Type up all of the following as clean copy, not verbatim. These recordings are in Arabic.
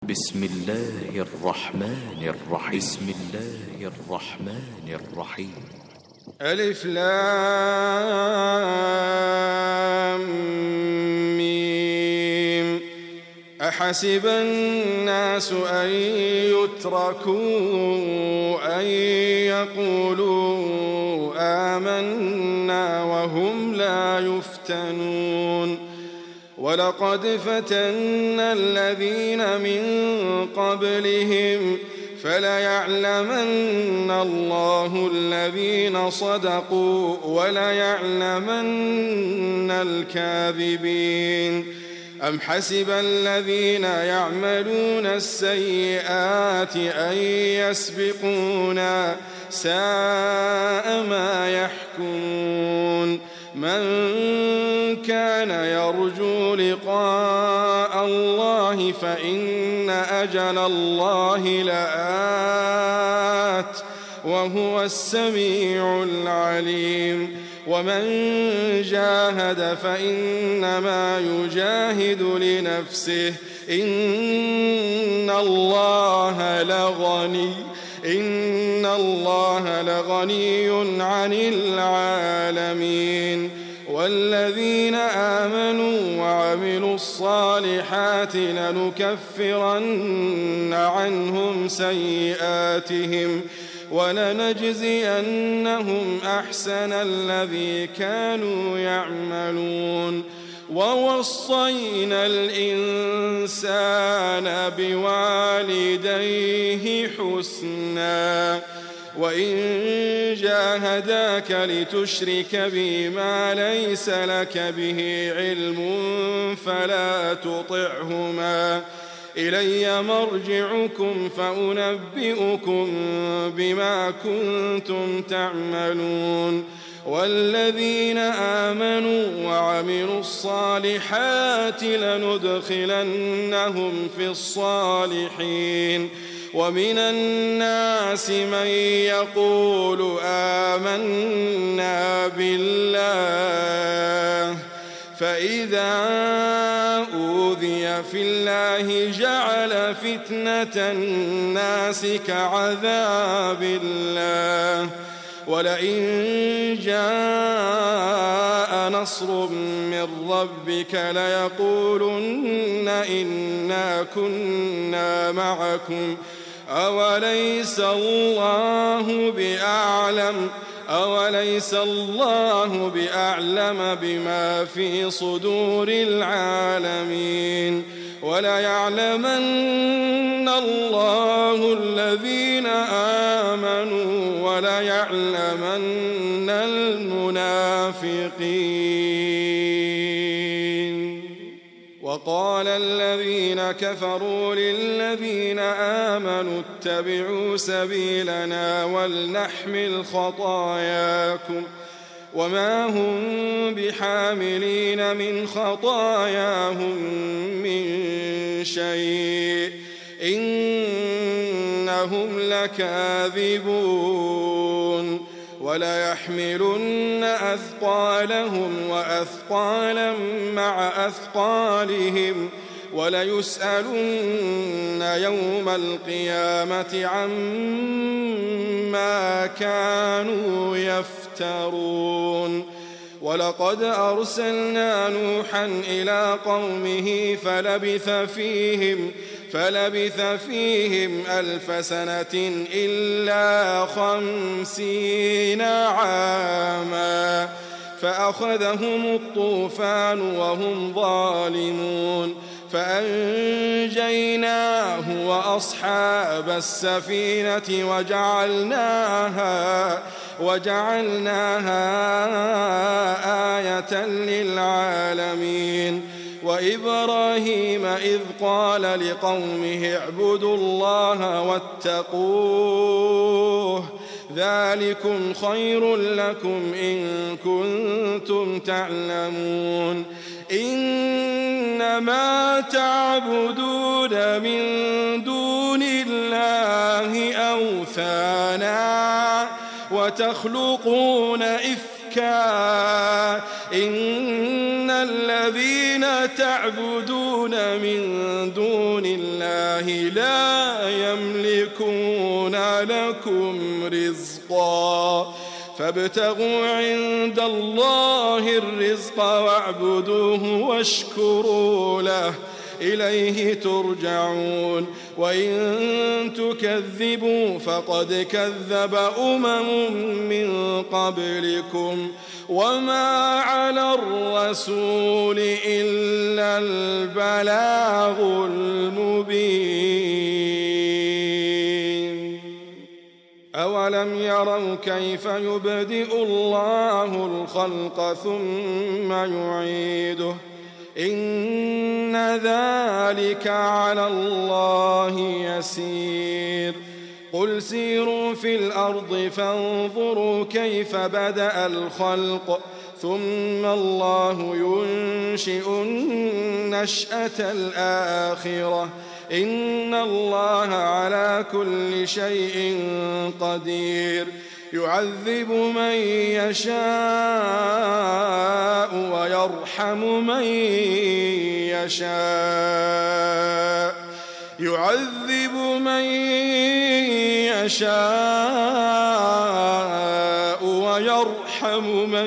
بسم الله الرحمن الرحيم. بسم الله الرحمن الرحيم. ألف لام ميم. أحسب الناس أن يتركوا أن يقولوا آمنا وهم لا يفتنون. ولقد فتنا الذين من قبلهم فليعلمن الله الذين صدقوا وليعلمن الكاذبين. أم حسب الذين يعملون السيئات أن يسبقونا ساء ما يحكمون. من كان يرجو لقاء الله فإن أجل الله لآت وهو السميع العليم. ومن جاهد فإنما يجاهد لنفسه إن الله لغني عن العالمين. والذين آمنوا وعملوا الصالحات لنكفرن عنهم سيئاتهم ولنجزينهم أحسن الذي كانوا يعملون. ووصينا الإنسان بوالديه حسنا وإن جاهداك لتشرك بي ما ليس لك به علم فلا تطعهما إلي مرجعكم فأنبئكم بما كنتم تعملون. والذين آمنوا وعملوا الصالحات لندخلنهم في الصالحين. ومن الناس من يقول آمنا بالله فإذا أوذي في الله جعل فتنة الناس كعذاب الله. ولئن جاء نصر من ربك ليقولن إنا كنا معكم أوليس الله بأعلم بما في صدور العالمين. وليعلمن الله الذين آمنوا وليعلمن المنافقين. وقال الذين كفروا للذين آمنوا اتبعوا سبيلنا ولنحمل خطاياكم وما هم بحاملين من خطاياهم من شيء إنهم لكاذبون. وليحملن أثقالهم وأثقالا مع أثقالهم وليسألن يوم القيامة عما كانوا يفترون. ولقد أرسلنا نوحا إلى قومه فلبث فيهم 1000 سنة إلا 50 عاما فأخذهم الطوفان وهم ظالمون فأنجيناه وأصحاب السفينة وجعلناها آية للعالمين. وإبراهيم إذ قال لقومه اعبدوا الله واتقوه ذلكم خير لكم إن كنتم تعلمون. إنما تعبدون من دون الله أوثانا وتخلقون إفكا إن الذين تعبدون من دون الله الله لا يملكون لكم رزقا فابتغوا عند الله الرزق واعبدوه واشكروا له إليه ترجعون وإن تكذبوا فقد كذب من قبلكم وما على الرسول إلا البلاغ المبين أولم يروا كيف يبدئ الله الخلق ثم يعيده إن ذلك على الله يسير قل سيروا في الأرض فانظروا كيف بدأ الخلق ثم الله ينشئ النشأة الآخرة إن الله على كل شيء قدير يعذب من يشاء ويرحم من يشاء يعذب من يشاء ويرحم من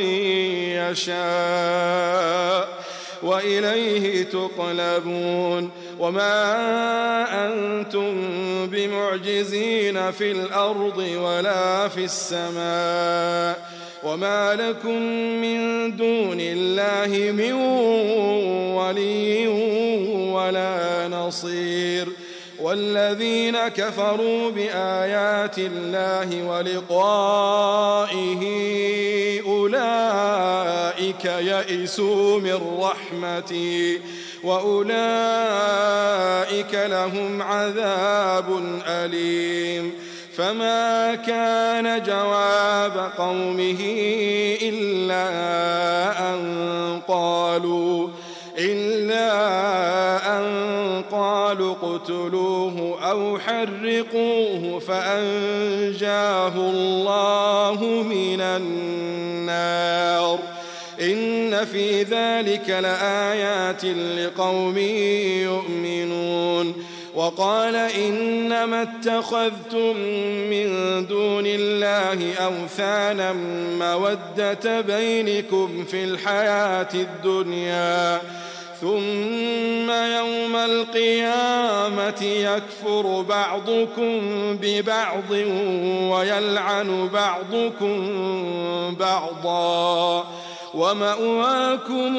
يشاء وإليه تقلبون وما أنتم بمعجزين في الأرض ولا في السماء وما لكم من دون الله من ولي ولا نصير والذين كفروا بآيات الله ولقائه أولئك يئسوا من رحمتي وأولئك لهم عذاب أليم فما كان جواب قومه إلا أن قالوا اقتلوه أو حرقوه فأنجاه الله من النار إن في ذلك لآيات لقوم يؤمنون وقال إنما اتخذتم من دون الله أوثانا مودة بينكم في الحياة الدنيا ثم يوم القيامة يكفر بعضكم ببعض ويلعن بعضكم بعضا ومأواكم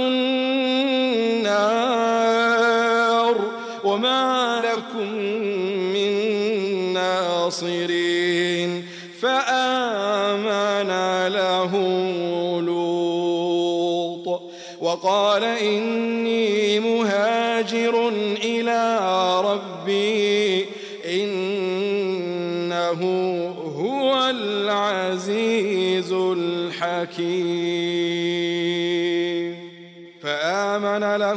النار وما لكم من ناصرين فآمن له لوط وقال إني مهاجر إلى ربي إنه هو العزيز الحكيم فآمن له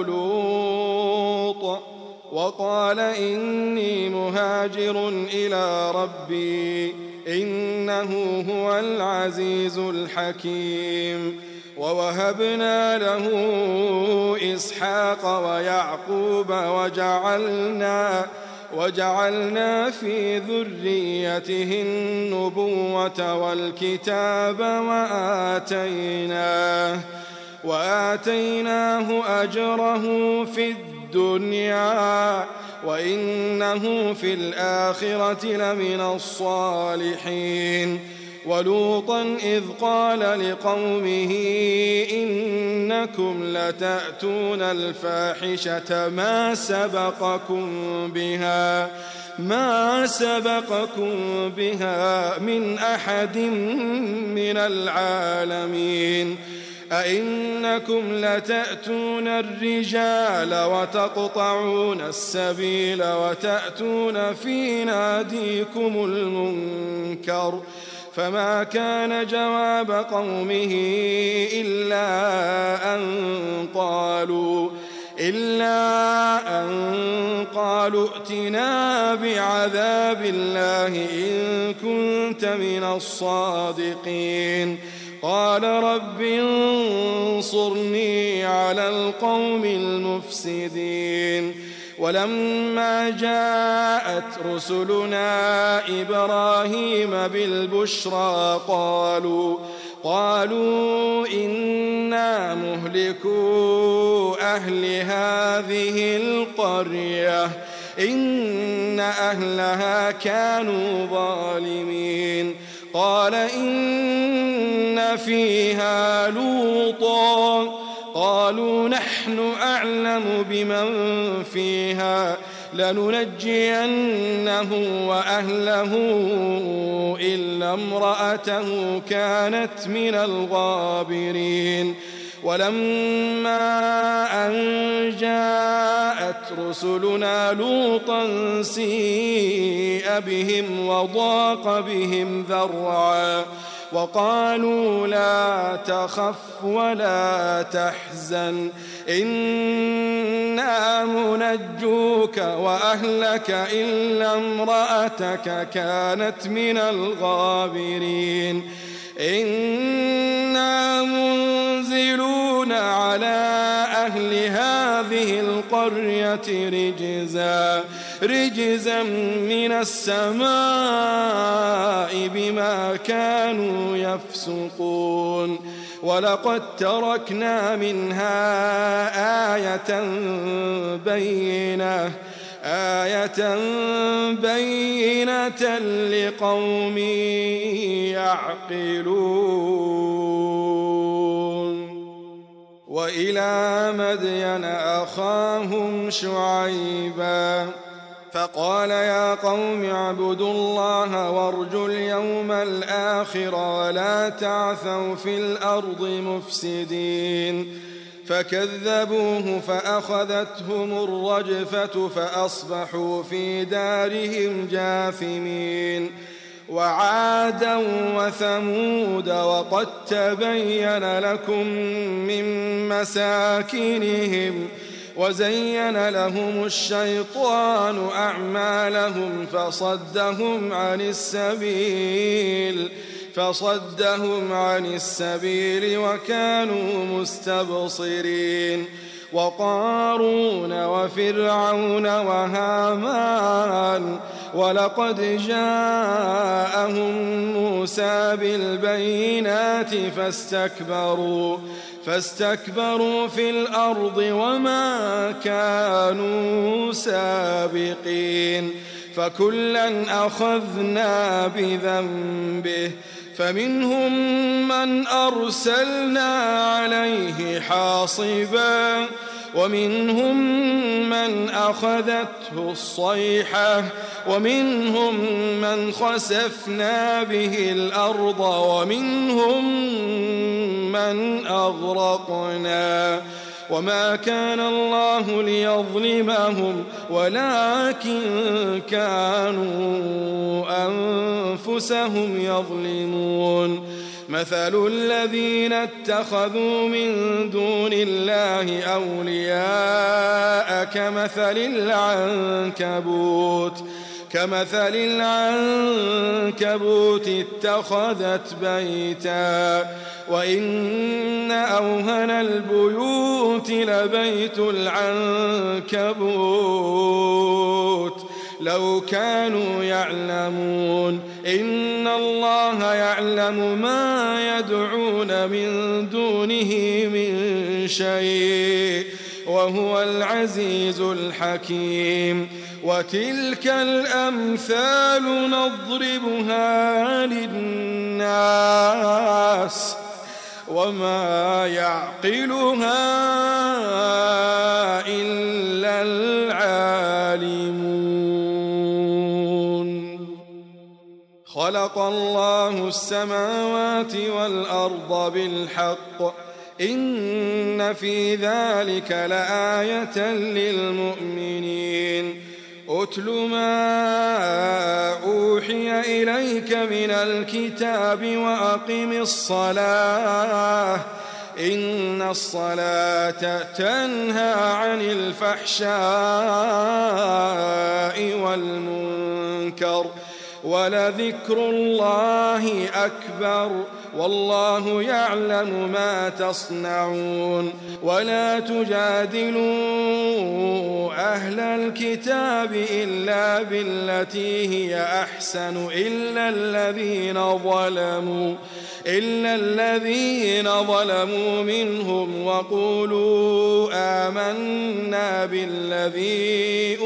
لوط وقال إني مهاجر إلى ربي إنه هو العزيز الحكيم ووهبنا له إسحاق ويعقوب وجعلنا في ذريته النبوة والكتاب وآتيناه أجره في الدنيا وإنه في الآخرة لمن الصالحين ولوطا إذ قال لقومه إنكم لتأتون الفاحشة ما سبقكم بها من أحد من العالمين أئنكم لتأتون الرجال وتقطعون السبيل وتأتون في ناديكم المنكر فما كان جواب قومه إلا أن قالوا ائتنا بعذاب الله إن كنت من الصادقين قال رب انصرني على القوم المفسدين ولما جاءت رسلنا إبراهيم بالبشرى قالوا إنا مهلكو أهل هذه القرية إن أهلها كانوا ظالمين. قال إن فيها لوطا قالوا نحن أعلم بمن فيها لننجينه وأهله إلا امرأته كانت من الغابرين. ولما أن جاءت رسلنا لوطا سيء بهم وضاق بهم ذرعا وقالوا لا تخف ولا تحزن إنا منجوك وأهلك إلا امرأتك كانت من الغابرين. إنا منزلون على أهل هذه القرية رجزا من السماء بما كانوا يفسقون. ولقد تركنا منها آية بينة لقوم يعقلون. وإلى مدين أخاهم شعيبا فقال يا قوم اعبدوا الله وارجوا اليوم الآخر ولا تعثوا في الأرض مفسدين. فكذبوه فأخذتهم الرجفة فأصبحوا في دارهم جاثمين. وعادا وثمود وقد تبين لكم من مساكنهم وزين لهم الشيطان أعمالهم فصدهم عن السبيل وكانوا مستبصرين. وقارون وفرعون وهامان ولقد جاءهم موسى بالبينات فاستكبروا في الأرض وما كانوا سابقين. فكلا أخذنا بذنبه فمنهم من أرسلنا عليه حاصبا ومنهم من أخذته الصيحة ومنهم من خسفنا به الأرض ومنهم من أغرقنا. وما كان الله ليظلمهم ولكن كانوا أنفسهم يظلمون. مثل الذين اتخذوا من دون الله أولياء كمثل العنكبوت اتخذت بيتا وإن أوهن البيوت لبيت العنكبوت لو كانوا يعلمون. إن الله يعلم ما يدعون من دونه من شيء وهو العزيز الحكيم. وتلك الأمثال نضربها للناس وما يعقلها إلا العالمون. خلق الله السماوات والأرض بالحق إن في ذلك لآية للمؤمنين. أتل ما أوحي إليك من الكتاب وأقم الصلاة إن الصلاة تنهى عن الفحشاء والمنكر ولذكر الله أكبر والله يعلم ما تصنعون ولا تجادلوا أهل الكتاب إلا بالتي هي أحسن إلا الذين ظلموا منهم وقولوا آمنا بالذي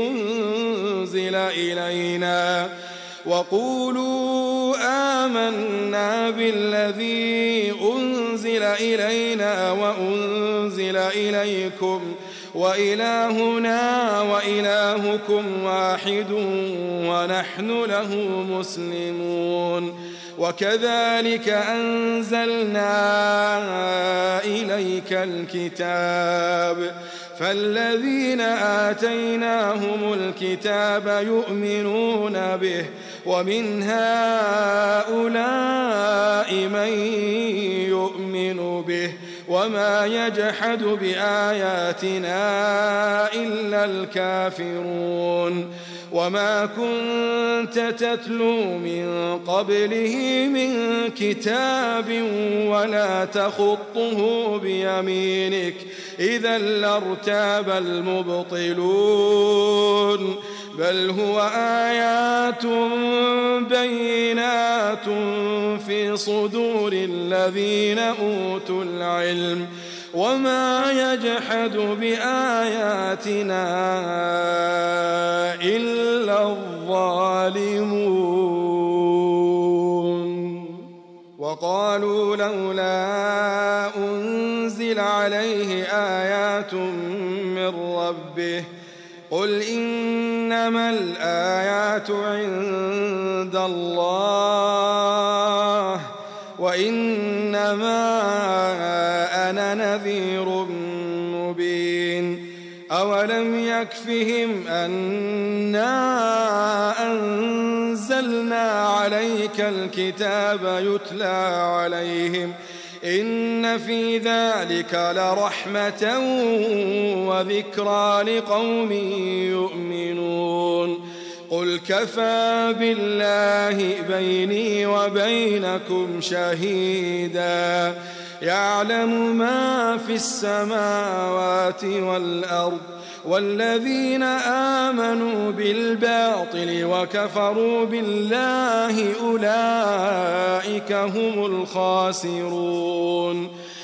أنزل إلينا وأنزل إليكم وإلهنا وإلهكم واحد ونحن له مسلمون وكذلك أنزلنا إليك الكتاب فالذين آتيناهم الكتاب يؤمنون به ومن هؤلاء من يؤمن به وما يجحد بآياتنا إلا الكافرون وما كنت تتلو من قبله من كتاب ولا تخطه بيمينك إذا لارتاب المبطلون بل هو آيات بينات في صدور الذين أوتوا العلم وما يجحد بآياتنا إلا الظالمون وقالوا لولا أنزل عليه آيات من ربه قل إنما الآيات عند الله وإنما أنا نذير مبين أولم يكفهم أنا أنزلنا عليك الكتاب يتلى عليهم إن في ذلك لرحمة وذكرى لقوم يؤمنون قل كفى بالله بيني وبينكم شهيدا يعلم ما في السماوات والأرض والذين آمنوا بالباطل وكفروا بالله أولئك هم الخاسرون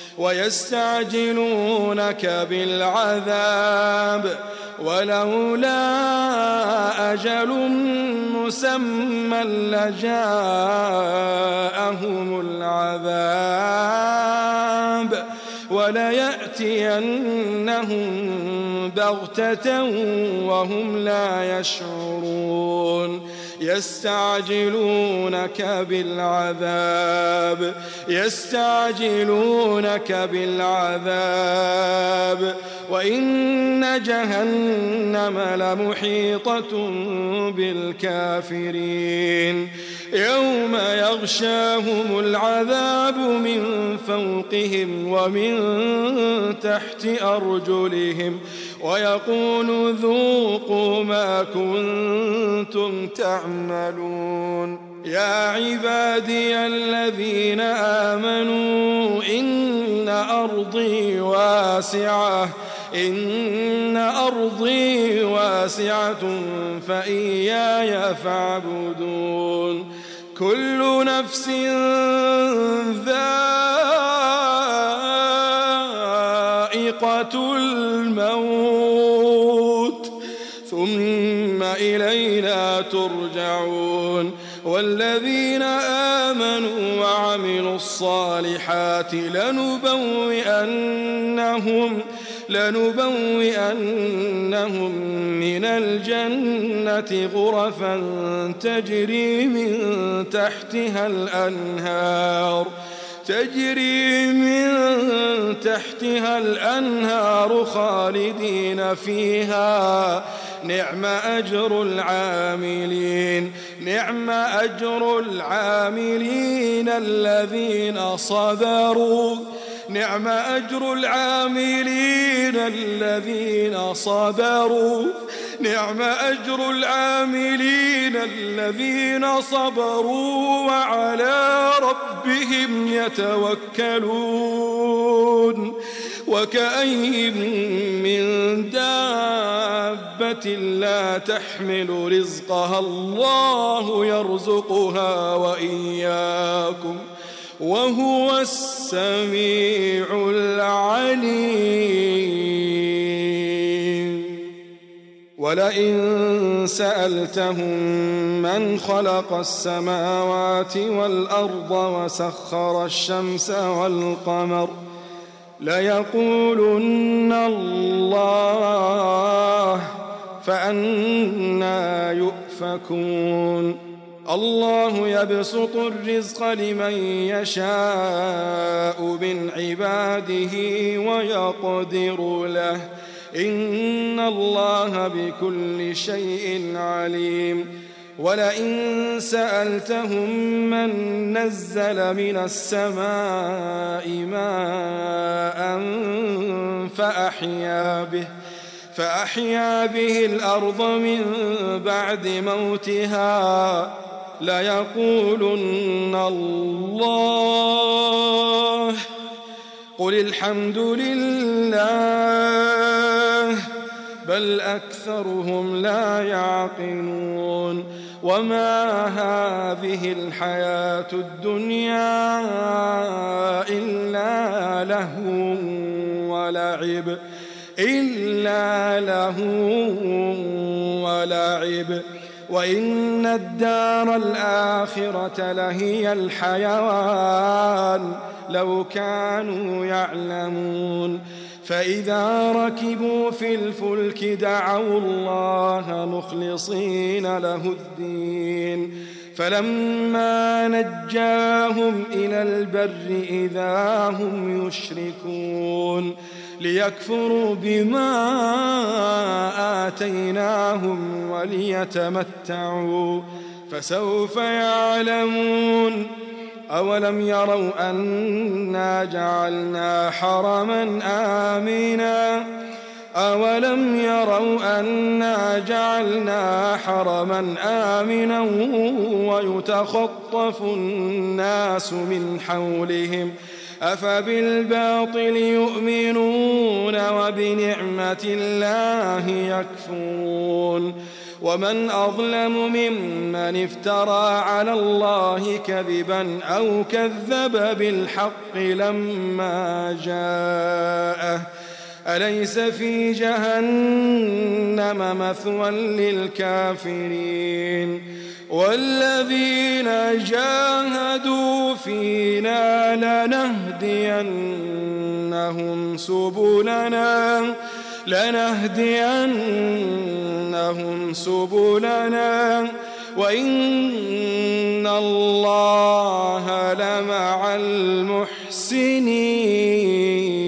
ويستعجلونك بالعذاب ولولا أجل مسمى لجاءهم العذاب وليأتينهم بغتة وهم لا يشعرون يستعجلونك بالعذاب وإن جهنم لمحيطة بالكافرين يوم يغشاهم العذاب من فوقهم ومن تحت أرجلهم ويقول ذوقوا ما كنتم تعملون يا عبادي الذين آمنوا إن أرضي واسعة فإياي فاعبدون كل نفس ذائقة الموت ثم إلينا ترجعون والذين آمنوا وعملوا الصالحات لنبوئنهم من الجنة غرفا تجري من تحتها الأنهار خالدين فيها نعم أجر العاملين الذين صبروا نعم أجر العاملين الذين الذين صبروا وعلى ربهم يتوكلون وكأين من دابة لا تحمل رزقها الله يرزقها وإياكم وهو السميع العليم ولئن سألتهم من خلق السماوات والأرض وسخر الشمس والقمر ليقولن الله فأنى يؤفكون الله يبسط الرزق لمن يشاء من عباده ويقدر له إن الله بكل شيء عليم ولئن سألتهم من نزل من السماء ماء فأحيا به الأرض من بعد موتها ليقولن الله قل الحمد لله بل أكثرهم لا يعقلون وما هذه الحياة الدنيا إلا لهو ولعب وإن الدار الآخرة لهي الحيوان لو كانوا يعلمون فإذا ركبوا في الفلك دعوا الله مخلصين له الدين فلما نجاهم إلى البر إذا هم يشركون ليكفروا بما آتيناهم وليتمتعوا فسوف يعلمون أولم يروا أنا جعلنا حرما آمنا ويتخطف الناس من حولهم أفبالباطل يؤمنون وبنعمة الله يكفرون ومن أظلم ممن افترى على الله كذبا أو كذب بالحق لما جاءه أليس في جهنم مثوى للكافرين والذين جاهدوا فينا لنهدينهم سبلنا وإن الله لمع المحسنين